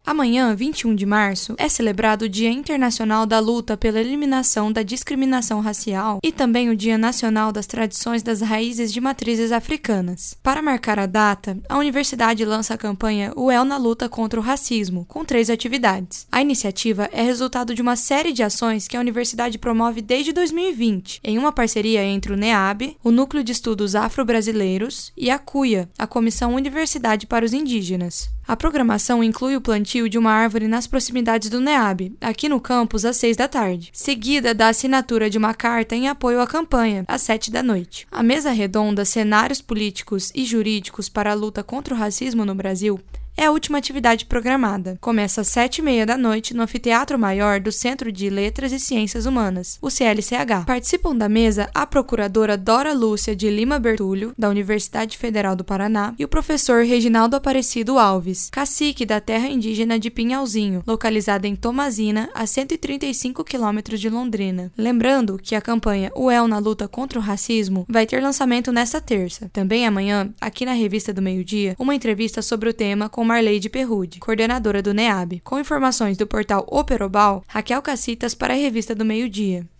Amanhã, 21 de março, é celebrado o Dia Internacional da Luta pela Eliminação da Discriminação Racial e também o Dia Nacional das Tradições das Raízes de Matrizes Africanas. Para marcar a data, a universidade lança a campanha UEL na Luta contra o Racismo, com 3 atividades. A iniciativa é resultado de uma série de ações que a universidade promove desde 2020, em uma parceria entre o NEAB, o Núcleo de Estudos Afro-Brasileiros, e a CUIA, a Comissão Universidade para os Indígenas. A programação inclui o plantio de uma árvore nas proximidades do NEAB, aqui no campus, às 6 da tarde, seguida da assinatura de uma carta em apoio à campanha, às 7 da noite. A mesa redonda Cenários Políticos e Jurídicos para a Luta contra o Racismo no Brasil é a última atividade programada. Começa às 7h30 da noite no Anfiteatro Maior do Centro de Letras e Ciências Humanas, o CLCH. Participam da mesa a procuradora Dora Lúcia de Lima Bertulho, da Universidade Federal do Paraná, e o professor Reginaldo Aparecido Alves, cacique da terra indígena de Pinhalzinho, localizada em Tomazina, a 135 quilômetros de Londrina. Lembrando que a campanha UEL na Luta contra o Racismo vai ter lançamento nesta terça. Também amanhã, aqui na Revista do Meio-Dia, uma entrevista sobre o tema com Marleide Perrude, coordenadora do NEAB. Com informações do portal Operobal, Raquel Cacitas para a Revista do Meio-Dia.